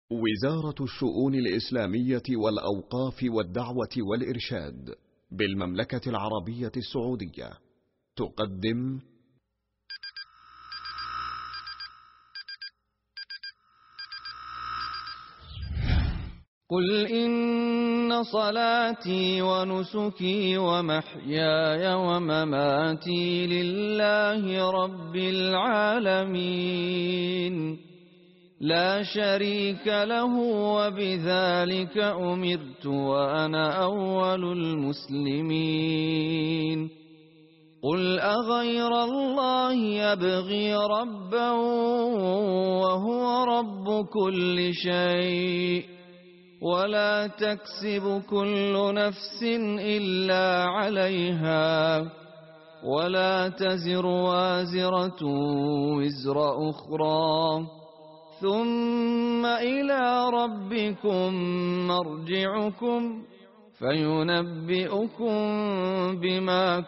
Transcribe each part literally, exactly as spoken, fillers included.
وزارة الشؤون الإسلامية والأوقاف والدعوة والإرشاد بالمملكة العربية السعودية تقدم قل إن صلاتي ونسكي ومحياي ومماتي لله رب العالمين لا شريك له وبذلك أمرت وأنا أول المسلمين قل أغير الله يبغي ربا وهو رب كل شيء ولا تكسب كل نفس إلا عليها ولا تزر وازرة وزر أخرى ثم إلى ربكم مرجعكم فينبئكم بما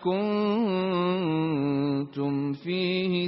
كنتم فيه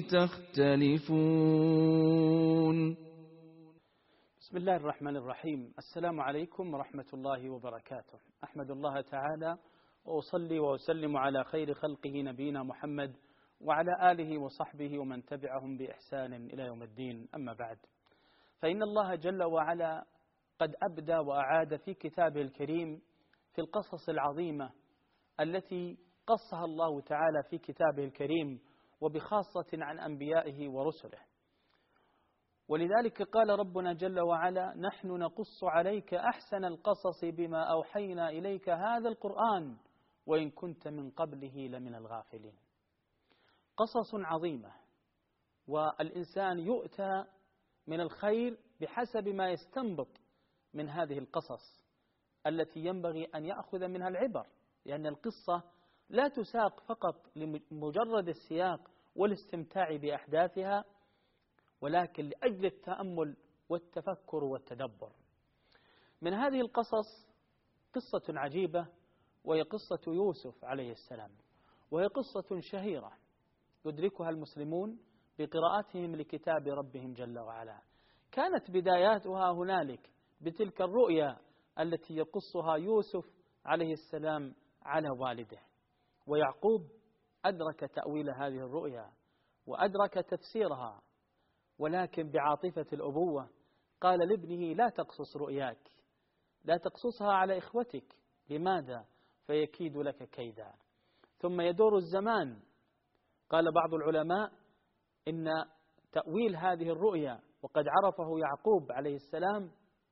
تختلفون. بسم الله الرحمن الرحيم. السلام عليكم ورحمة الله وبركاته. أحمد الله تعالى وأصلي وأسلم على خير خلقه نبينا محمد وعلى آله وصحبه ومن تبعهم بإحسان إلى يوم الدين. أما بعد، فإن الله جل وعلا قد أبدى وأعاد في كتابه الكريم في القصص العظيمة التي قصها الله تعالى في كتابه الكريم وبخاصة عن أنبيائه ورسله. ولذلك قال ربنا جل وعلا: نحن نقص عليك أحسن القصص بما أوحينا إليك هذا القرآن وإن كنت من قبله لمن الغافلين. قصص عظيمة، والإنسان يؤتى من الخير بحسب ما يستنبط من هذه القصص التي ينبغي أن يأخذ منها العبر، لأن القصة لا تساق فقط لمجرد السياق والاستمتاع بأحداثها، ولكن لأجل التأمل والتفكر والتدبر. من هذه القصص قصة عجيبة، وهي قصة يوسف عليه السلام، وهي قصة شهيرة يدركها المسلمون بقراءتهم لكتاب ربهم جل وعلا. كانت بداياتها هنالك بتلك الرؤيا التي يقصها يوسف عليه السلام على والده، ويعقوب أدرك تأويل هذه الرؤيا وأدرك تفسيرها، ولكن بعاطفة الأبوة قال لابنه: لا تقصص رؤياك، لا تقصصها على إخوتك. لماذا؟ فيكيد لك كيدا. ثم يدور الزمان، قال بعض العلماء إن تأويل هذه الرؤيا وقد عرفه يعقوب عليه السلام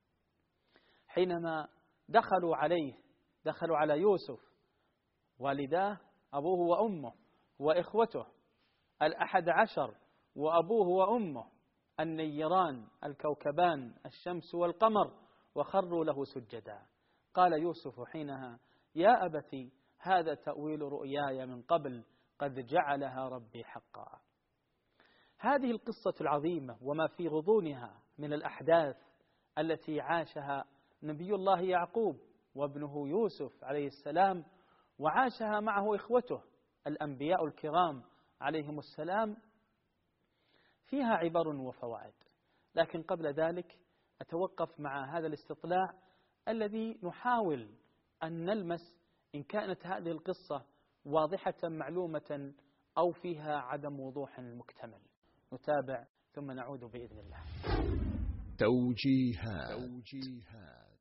حينما دخلوا عليه دخلوا على يوسف والداه أبوه وأمه وإخوته الأحد عشر وأبوه وأمه النيران الكوكبان الشمس والقمر، وخروا له سجدا. قال يوسف حينها: يا أبتي هذا تأويل رؤياي من قبل قد جعلها ربي حقا. هذه القصة العظيمة وما في غضونها من الأحداث التي عاشها نبي الله يعقوب وابنه يوسف عليه السلام، وعاشها معه إخوته الأنبياء الكرام عليهم السلام، فيها عبر وفوائد. لكن قبل ذلك أتوقف مع هذا الاستطلاع الذي نحاول أن نلمس إن كانت هذه القصة واضحة معلومة أو فيها عدم وضوح مكتمل. نتابع ثم نعود بإذن الله. توجيهات. توجيهات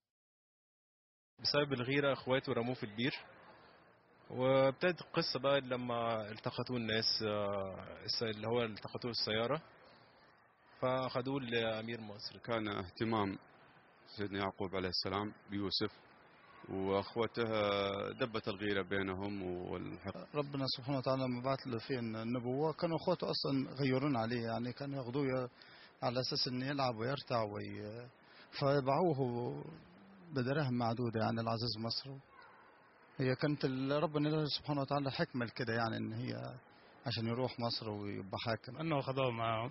بسبب الغيرة اخواته رموه في البير، وابتدت القصة بقى لما التقطوه الناس اللي هو التقطوه السيارة فأخذوه لأمير مصر. كان اهتمام سيدنا يعقوب عليه السلام بيوسف وأخوته، دبت الغيرة بينهم والحق. ربنا سبحانه وتعالى لما بعث له فيه النبوة كانوا أخواته أصلا غيرون عليه، يعني كانوا ياخذوه على أساس إنه يلعب ويرتع وي... فباعوه بدراهم معدودة يعني العزيز مصر. هي كانت ربنا سبحانه وتعالى حكمة كده، يعني إن هي عشان يروح مصر ويبقى حاكم. أنه أخذوه معهم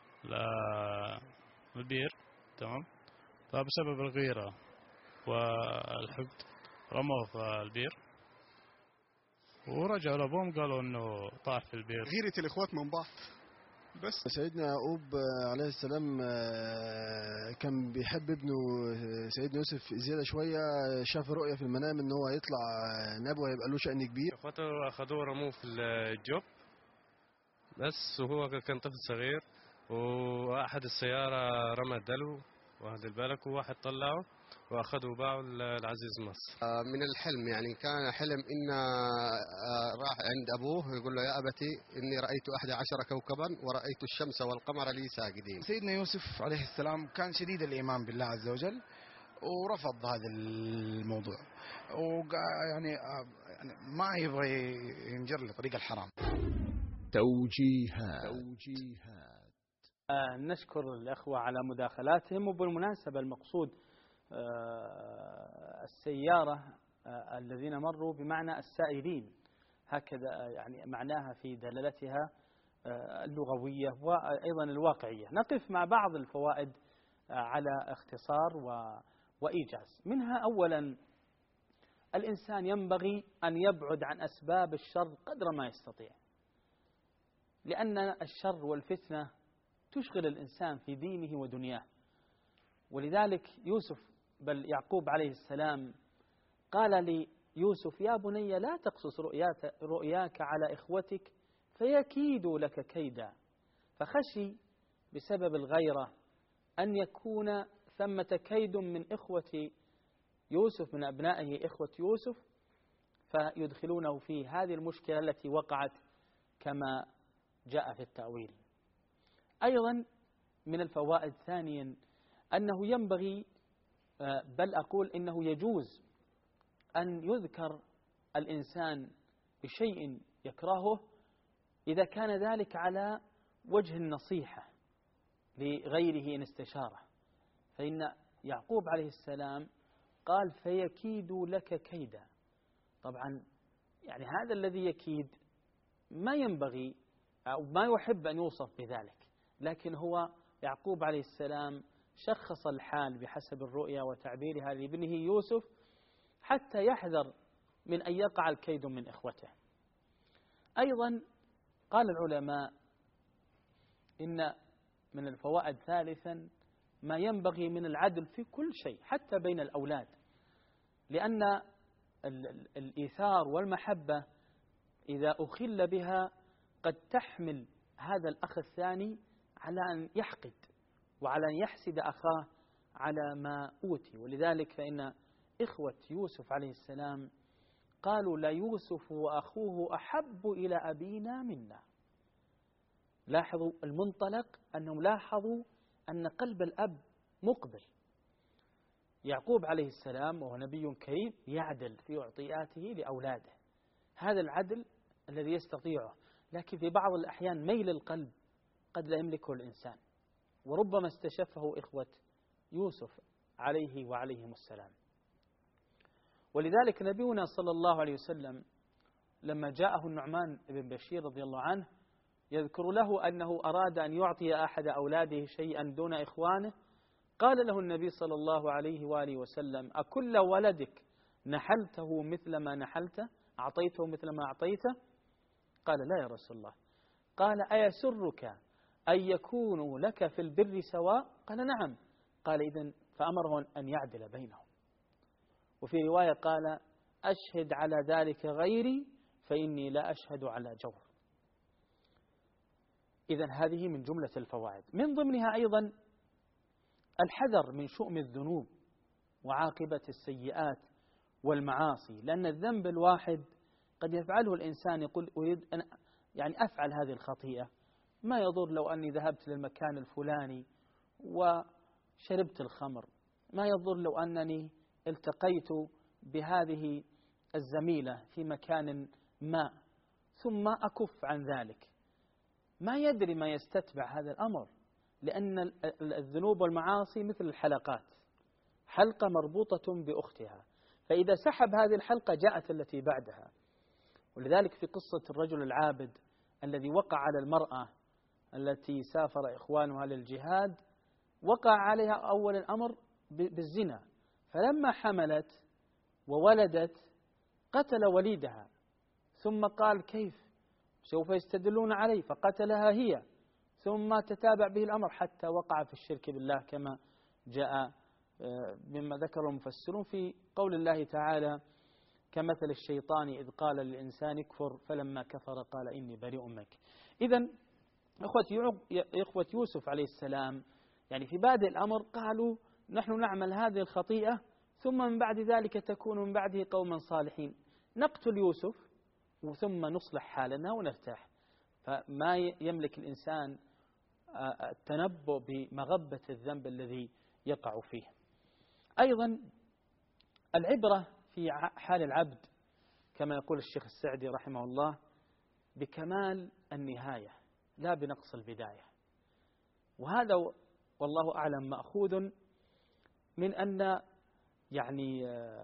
للبير، تمام، فبسبب الغيرة والحقد رموه في البير، ورجعوا لأبوهم قالوا إنه طاح في البير. غيرة الإخوات من بعض بس سيدنا يعقوب عليه السلام كان بيحب ابنه سيدنا يوسف زيادة شوية. شاف رؤية في المنام ان هو يطلع نبي ويبقى له شأن كبير. اخواته اخذوه رموه في الجوب بس، وهو كان طفل صغير، واحد السيارة رمى الدلو واحد البلك، وواحد طلعه واخذوا باعوا العزيز مصر. من الحلم يعني كان حلم إن راح عند أبوه يقول له يا أبتي إني رأيت أحد عشر كوكبا ورأيت الشمس والقمر لي ساجدين. سيدنا يوسف عليه السلام كان شديد الإيمان بالله عز وجل ورفض هذا الموضوع، ويعني ما يبغى ينجر لطريق الحرام. توجيهات توجيهات آه نشكر الأخوة على مداخلاتهم. وبالمناسبة المقصود آه السيارة آه الذين مروا بمعنى السائرين، هكذا يعني معناها في دلالتها آه اللغوية وأيضا الواقعية. نقف مع بعض الفوائد آه على اختصار وإيجاز. منها أولا الإنسان ينبغي أن يبعد عن أسباب الشر قدر ما يستطيع، لأن الشر والفتنة تشغل الإنسان في دينه ودنياه. ولذلك يوسف بل يعقوب عليه السلام قال ليوسف يا بني لا تقصص رؤياك على إخوتك فيكيدوا لك كيدا. فخشي بسبب الغيرة أن يكون ثمة كيد من إخوة يوسف، من أبنائه إخوة يوسف، فيدخلونه في هذه المشكلة التي وقعت كما جاء في التأويل. أيضا من الفوائد ثانيا أنه ينبغي بل أقول إنه يجوز أن يذكر الإنسان بشيء يكرهه إذا كان ذلك على وجه النصيحة لغيره إن استشاره. فإن يعقوب عليه السلام قال فيكيدوا لك كيدا. طبعا يعني هذا الذي يكيد ما ينبغي أو ما يحب أن يوصف بذلك، لكن هو يعقوب عليه السلام شخص الحال بحسب الرؤيا وتعبيرها لابنه يوسف حتى يحذر من أن يقع الكيد من إخوته. أيضا قال العلماء إن من الفوائد ثالثا ما ينبغي من العدل في كل شيء حتى بين الأولاد، لأن الإيثار والمحبة إذا أخل بها قد تحمل هذا الأخ الثاني على أن يحقد وعلى أن يحسد أخاه على ما أوتي. ولذلك فإن إخوة يوسف عليه السلام قالوا لا يوسف وأخوه أحب إلى أبينا منا. لاحظوا المنطلق أنهم لاحظوا أن قلب الأب مقبل. يعقوب عليه السلام وهو نبي كريم يعدل في أعطياته لأولاده، هذا العدل الذي يستطيعه، لكن في بعض الأحيان ميل القلب قد لا يملكه الإنسان، وربما استشفه إخوة يوسف عليه وعليهم السلام. ولذلك نبينا صلى الله عليه وسلم لما جاءه النعمان بن بشير رضي الله عنه يذكر له أنه أراد أن يعطي أحد أولاده شيئا دون إخوانه، قال له النبي صلى الله عليه وآله وسلم أكل ولدك نحلته مثل ما نحلته، أعطيته مثل ما أعطيته؟ قال لا يا رسول الله. قال أيسرك أن يكونوا لك في البر سواء؟ قال نعم. قال إذن فأمره أن يعدل بينهم. وفي رواية قال أشهد على ذلك غيري فإني لا أشهد على جور. إذن هذه من جملة الفوائد. من ضمنها أيضا الحذر من شؤم الذنوب وعاقبة السيئات والمعاصي، لأن الذنب الواحد قد يفعله الإنسان يقول أريد أن يعني أفعل هذه الخطيئة، ما يضر لو أني ذهبت للمكان الفلاني وشربت الخمر، ما يضر لو أنني التقيت بهذه الزميلة في مكان ما ثم أكف عن ذلك. ما يدري ما يستتبع هذا الأمر، لأن الذنوب والمعاصي مثل الحلقات، حلقة مربوطة بأختها، فإذا سحب هذه الحلقة جاءت التي بعدها. ولذلك في قصة الرجل العابد الذي وقع على المرأة التي سافر إخوانها للجهاد، وقع عليها أول الأمر بالزنا، فلما حملت وولدت قتل وليدها، ثم قال كيف سوف يستدلون علي، فقتلها هي، ثم تتابع به الأمر حتى وقع في الشرك بالله كما جاء مما ذكر المفسرون في قول الله تعالى كمثل الشيطان إذ قال للإنسان اكفر فلما كفر قال إني بريء منك. إذن إخوة يوسف عليه السلام يعني في بادئ الأمر قالوا نحن نعمل هذه الخطيئة ثم من بعد ذلك تكون من بعده قوما صالحين، نقتل يوسف ثم نصلح حالنا ونرتاح. فما يملك الإنسان التنبؤ بمغبة الذنب الذي يقع فيه. أيضا العبرة في حال العبد كما يقول الشيخ السعدي رحمه الله بكمال النهاية لا بنقص البداية، وهذا والله أعلم مأخوذ من أن يعني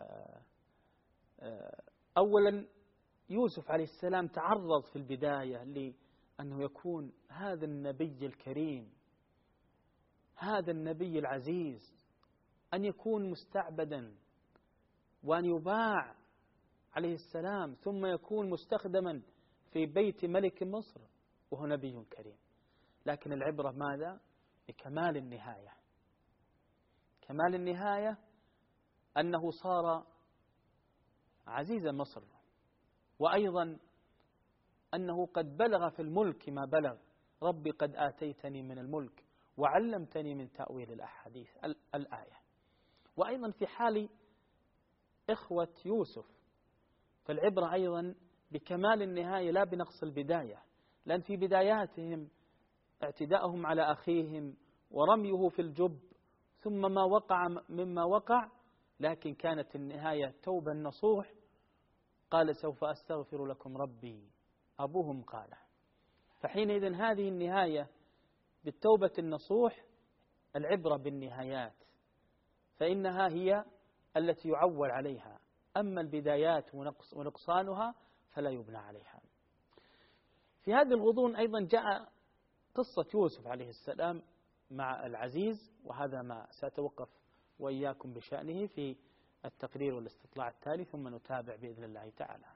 أولا يوسف عليه السلام تعرض في البداية لأنه يكون هذا النبي الكريم هذا النبي العزيز أن يكون مستعبدا وأن يباع عليه السلام ثم يكون مستخدما في بيت ملك مصر وهو نبي كريم. لكن العبرة ماذا؟ بكمال النهاية. كمال النهاية أنه صار عزيز مصر، وأيضا أنه قد بلغ في الملك ما بلغ. ربي قد آتيتني من الملك وعلمتني من تأويل الأحاديث الآية. وأيضا في حال إخوة يوسف فالعبرة أيضا بكمال النهاية لا بنقص البداية، لأن في بداياتهم اعتداءهم على أخيهم ورميه في الجب ثم ما وقع مما وقع، لكن كانت النهاية توبة نصوح. قال سوف أستغفر لكم ربي أبوهم قال. فحينئذ هذه النهاية بالتوبة النصوح العبرة بالنهايات، فإنها هي التي يعول عليها، أما البدايات ونقصانها فلا يبنى عليها. في هذه الغضون أيضا جاء قصة يوسف عليه السلام مع العزيز، وهذا ما سأتوقف وإياكم بشأنه في التقرير والاستطلاع التالي ثم نتابع بإذن الله تعالى.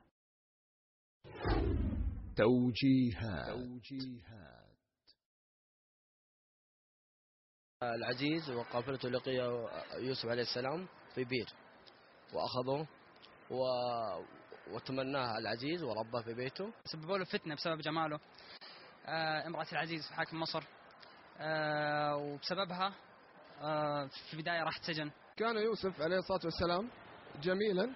توجيهات. توجيهات العزيز وقافلته لقي يوسف عليه السلام في بير وأخذوه و... وتمناه العزيز ورباه في بيته. سببوا له فتنة بسبب جماله. آه امرأة العزيز حاكم مصر، آه وبسببها آه في البداية راح سجن. كان يوسف عليه الصلاة والسلام جميلا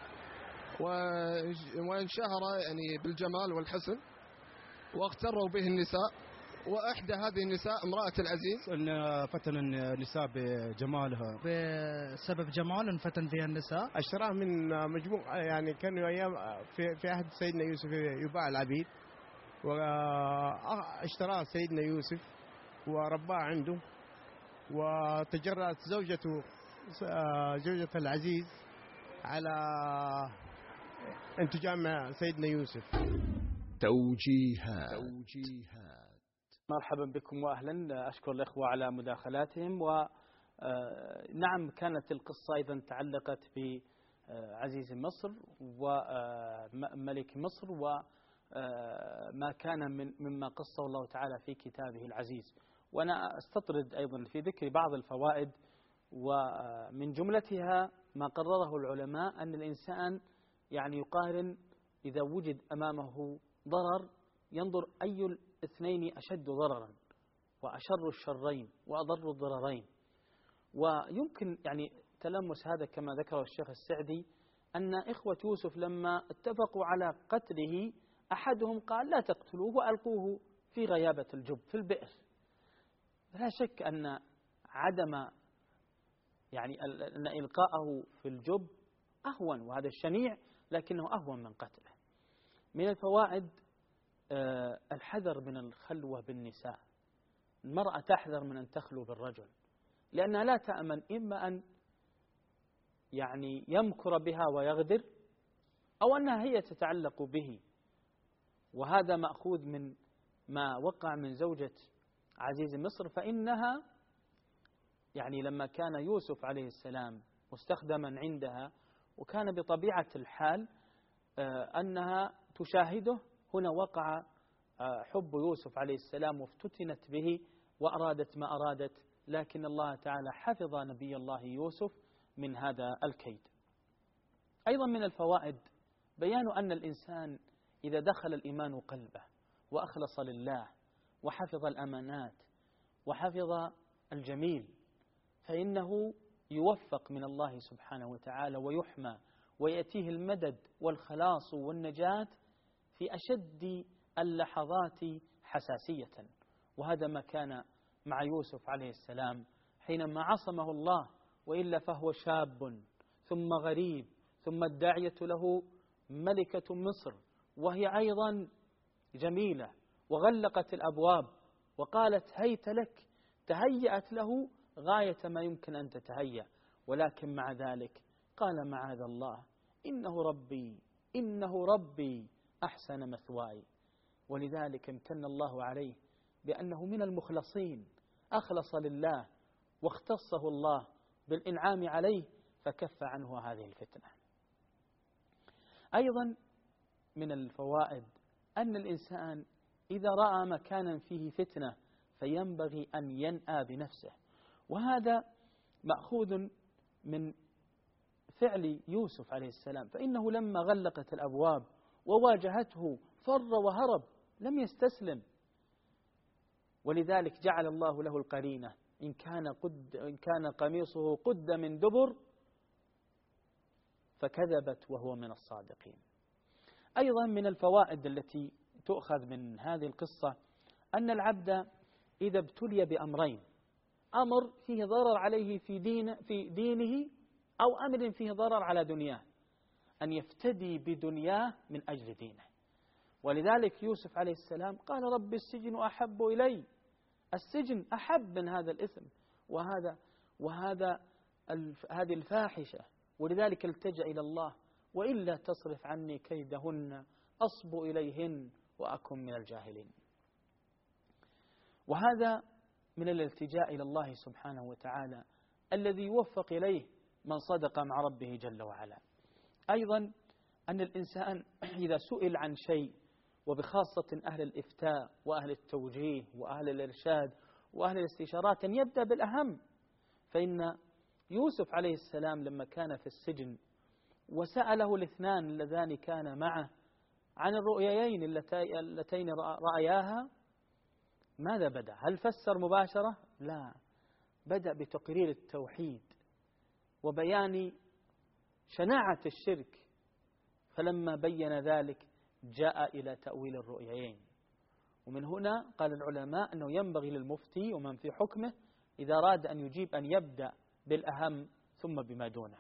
وانشهر يعني بالجمال والحسن، واغتروا به النساء، وإحدى هذه النساء امرأة العزيز. إن فتن النساء بجمالها، بسبب جمال انفتن فيها النساء. اشتراه من مجموع، يعني كانوا أيام في, في عهد سيدنا يوسف يباع العبيد، واشتراه سيدنا يوسف ورباه عنده، وتجرأت زوجته زوجة العزيز على انتجام مع سيدنا يوسف. توجيهات. توجيهات مرحبا بكم وأهلا. أشكر الإخوة على مداخلاتهم. ونعم كانت القصة أيضا تعلقت بعزيز مصر وملك مصر وما كان من مما قصه الله تعالى في كتابه العزيز. وأنا أستطرد أيضا في ذكر بعض الفوائد، ومن جملتها ما قرره العلماء أن الإنسان يعني يقارن إذا وجد أمامه ضرر ينظر أي الاثنين أشد ضررا وأشر الشرين وأضر الضررين. ويمكن يعني تلمس هذا كما ذكر الشيخ السعدي أن إخوة يوسف لما اتفقوا على قتله أحدهم قال لا تقتلوه وألقوه في غيابة الجب في البئر. لا شك أن عدم يعني أن إلقاءه في الجب أهون، وهذا الشنيع لكنه أهون من قتله. من الفوائد الحذر من الخلوة بالنساء. المرأة تحذر من أن تخلو بالرجل، لأنها لا تأمن إما أن يعني يمكر بها ويغدر، أو أنها هي تتعلق به. وهذا مأخوذ من ما وقع من زوجة عزيز مصر، فإنها يعني لما كان يوسف عليه السلام مستخدما عندها وكان بطبيعة الحال أنها تشاهده، هنا وقع حب يوسف عليه السلام وافتتنت به وأرادت ما أرادت، لكن الله تعالى حفظ نبي الله يوسف من هذا الكيد. أيضا من الفوائد بيان أن الإنسان إذا دخل الإيمان قلبه وأخلص لله وحفظ الأمانات وحفظ الجميل فإنه يوفق من الله سبحانه وتعالى ويحمى ويأتيه المدد والخلاص والنجاة في أشد اللحظات حساسية. وهذا ما كان مع يوسف عليه السلام حينما عصمه الله، وإلا فهو شاب ثم غريب ثم الداعية له ملكة مصر وهي أيضا جميلة، وغلقت الأبواب وقالت هيت لك، تهيأت له غاية ما يمكن أن تتهيأ، ولكن مع ذلك قال معاذ الله إنه ربي إنه ربي أحسن مثواي. ولذلك امتن الله عليه بأنه من المخلصين، أخلص لله واختصه الله بالإنعام عليه فكف عنه هذه الفتنة. أيضا من الفوائد أن الإنسان إذا رأى مكانا فيه فتنة فينبغي أن ينأى بنفسه، وهذا مأخوذ من فعل يوسف عليه السلام، فإنه لما غلقت الأبواب وواجهته فر وهرب لم يستسلم، ولذلك جعل الله له القرينة إن كان, قد إن كان قميصه قد من دبر فكذبت وهو من الصادقين. أيضا من الفوائد التي تؤخذ من هذه القصة أن العبد إذا ابتلي بأمرين، أمر فيه ضرر عليه في, دين في دينه أو أمر فيه ضرر على دنياه، أن يفتدي بدنياه من أجل دينه. ولذلك يوسف عليه السلام قال رب السجن أحب إلي، السجن أحب من هذا الإثم وهذا وهذا هذه الفاحشة، ولذلك التجأ إلى الله وإلا تصرف عني كيدهن أصب إليهن وأكن من الجاهلين. وهذا من الالتجاء إلى الله سبحانه وتعالى الذي يوفق إليه من صدق مع ربه جل وعلا. أيضا أن الإنسان إذا سئل عن شيء، وبخاصة أهل الإفتاء وأهل التوجيه وأهل الإرشاد وأهل الاستشارات، أن يبدأ بالأهم. فإن يوسف عليه السلام لما كان في السجن وسأله الاثنان اللذان كان معه عن الرؤيين اللتين رأياها، ماذا بدأ؟ هل فسر مباشرة؟ لا، بدأ بتقرير التوحيد وبيان شناعة الشرك، فلما بين ذلك جاء إلى تأويل الرؤيين. ومن هنا قال العلماء أنه ينبغي للمفتي ومن في حكمه إذا أراد أن يجيب أن يبدأ بالأهم ثم بما دونه.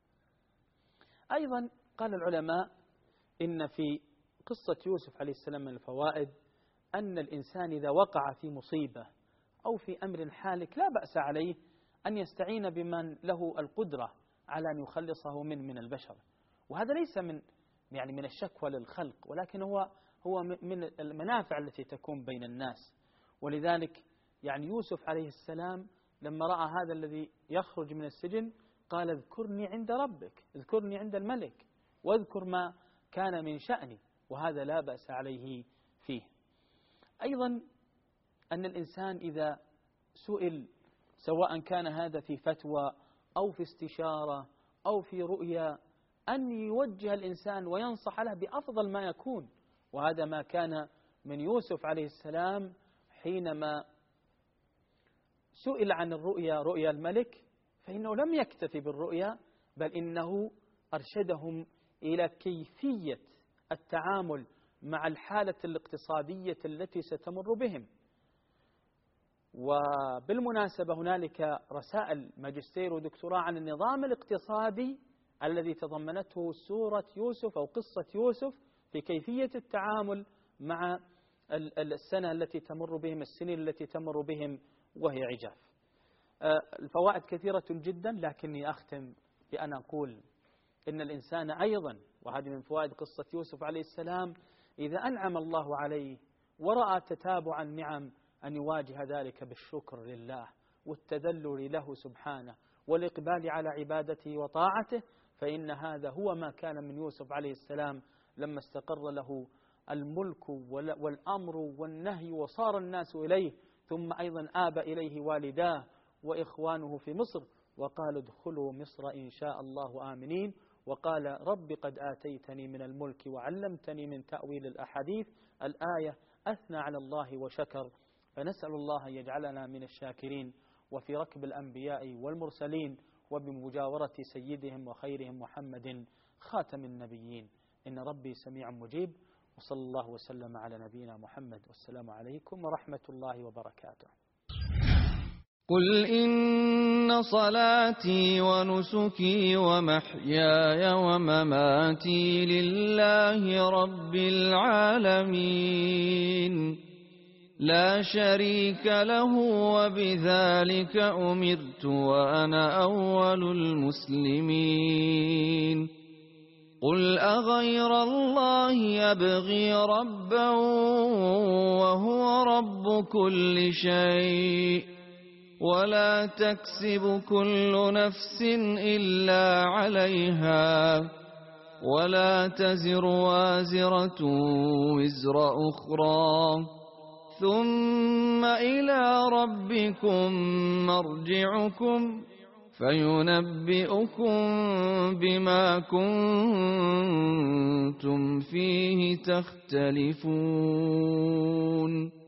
أيضا قال العلماء إن في قصة يوسف عليه السلام من الفوائد أن الإنسان إذا وقع في مصيبة أو في أمر حالك لا بأس عليه أن يستعين بمن له القدرة على أن يخلصه من من البشر، وهذا ليس من يعني من الشكوى للخلق، ولكن هو هو من المنافع التي تكون بين الناس. ولذلك يعني يوسف عليه السلام لما رأى هذا الذي يخرج من السجن قال اذكرني عند ربك، اذكرني عند الملك، واذكر ما كان من شأني، وهذا لا بأس عليه فيه. أيضا أن الإنسان إذا سئل سواء كان هذا في فتوى أو في استشارة أو في رؤيا أن يوجه الإنسان وينصح له بأفضل ما يكون، وهذا ما كان من يوسف عليه السلام حينما سئل عن الرؤيا رؤيا الملك، فإنه لم يكتفي بالرؤيا بل إنه أرشدهم إلى كيفية التعامل مع الحالة الاقتصادية التي ستمر بهم. وبالمناسبة هنالك رسائل ماجستير ودكتوراه عن النظام الاقتصادي الذي تضمنته سورة يوسف أو قصة يوسف في كيفية التعامل مع السنة التي تمر بهم، السنين التي تمر بهم وهي عجاف. الفوائد كثيرة جدا، لكني أختم بأن أقول إن الإنسان أيضا، وهذه من فوائد قصة يوسف عليه السلام، إذا أنعم الله عليه ورأى تتابع النعم أن يواجه ذلك بالشكر لله والتذلل له سبحانه والإقبال على عبادته وطاعته، فإن هذا هو ما كان من يوسف عليه السلام لما استقر له الملك والأمر والنهي وصار الناس إليه، ثم أيضا آب إليه والداه وإخوانه في مصر وقالوا ادخلوا مصر إن شاء الله آمنين، وقال رب قد آتيتني من الملك وعلمتني من تأويل الأحاديث. الآية أثنى على الله وشكر، فنسأل الله أن يجعلنا من الشاكرين وفي ركب الأنبياء والمرسلين وبمجاورة سيدهم وخيرهم محمد خاتم النبيين، إن ربي سميع مجيب. وصلى الله وسلم على نبينا محمد، والسلام عليكم ورحمة الله وبركاته. قل إن صلاتي ونسكي ومحياي ومماتي لله رب العالمين لا شريك له وبذلك أمرت وأنا أول المسلمين. قل أغير الله يبغي ربا وهو رب كل شيء ولا تكسب كل نفس إلا عليها ولا تزر وازرة وزر أخرى ثم إلى ربكم مرجعكم فينبئكم بما كنتم فيه تختلفون.